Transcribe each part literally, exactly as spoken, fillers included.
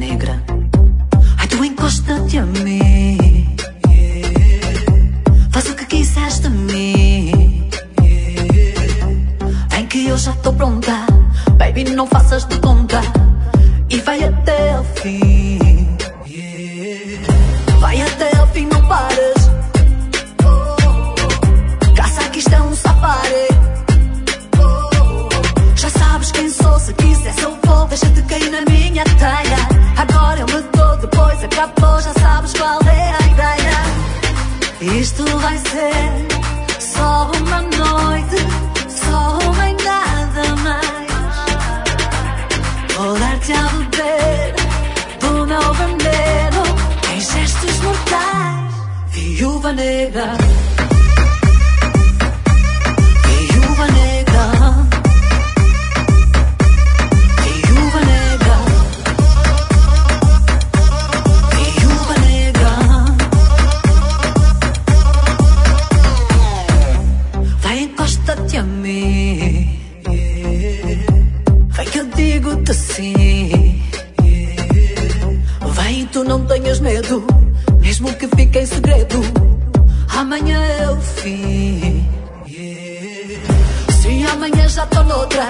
negra. Ai, tu encosta-te a mim, faz o que quiseres de mim. Vem que eu já estou pronta, baby, não faças de conta, e vai até ao fim. Vai até ao fim, não pares. Caça que isto é um safari. Já sabes quem sou, se quiser eu vou. Deixa-te cair na minha teia. Agora eu me dou, depois acabou. Já sabes qual é a ideia. Isto vai ser só uma noite, só uma e nada mais. Vou dar-te a beber do meu veneno em gestos mortais. Viúva negra, viúva negra, viúva negra, viúva negra. Vai, encosta-te a mim, vai que eu digo-te sim. Vem, tu não tenhas medo, mesmo que fique em segredo, amanhã é o fim. Se amanhã já estou noutra,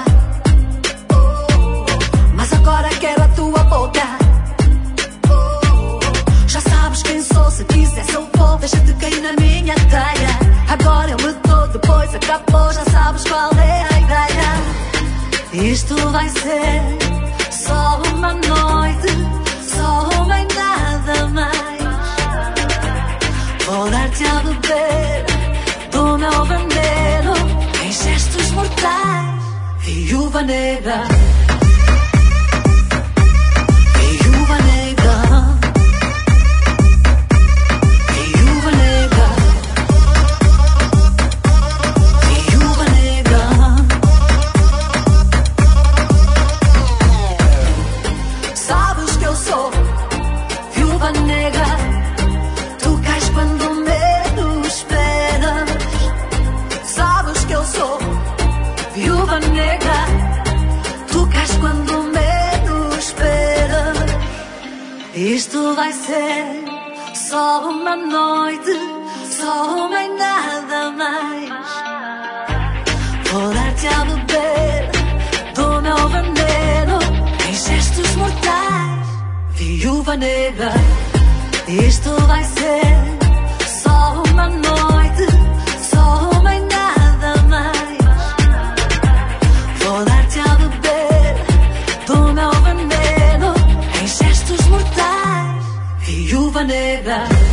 mas agora quero a tua boca. Já sabes quem sou, se quiser eu vou. Deixa-te cair na minha teia. Agora eu me dou, depois acabou. Já sabes qual é a ideia. Isto vai ser só uma noite, só uma e nada mais. Vou dar-te a beber do meu veneno em gestos mortais. Viúva negra, viúva negra, viúva negra, viúva negra. Sabes que eu sou viúva negra. Tu cais quando menos esperas. Sabes que eu sou viúva negra. Tu cais quando menos esperas. Isto vai ser só uma noite, só uma e nada mais. Vou dar-te a beber do meu veneno em gestos mortais. Viúva negra. Isto vai ser só uma noite, só uma e nada mais. Vou dar-te a beber do meu veneno em gestos mortais. Viúva negra.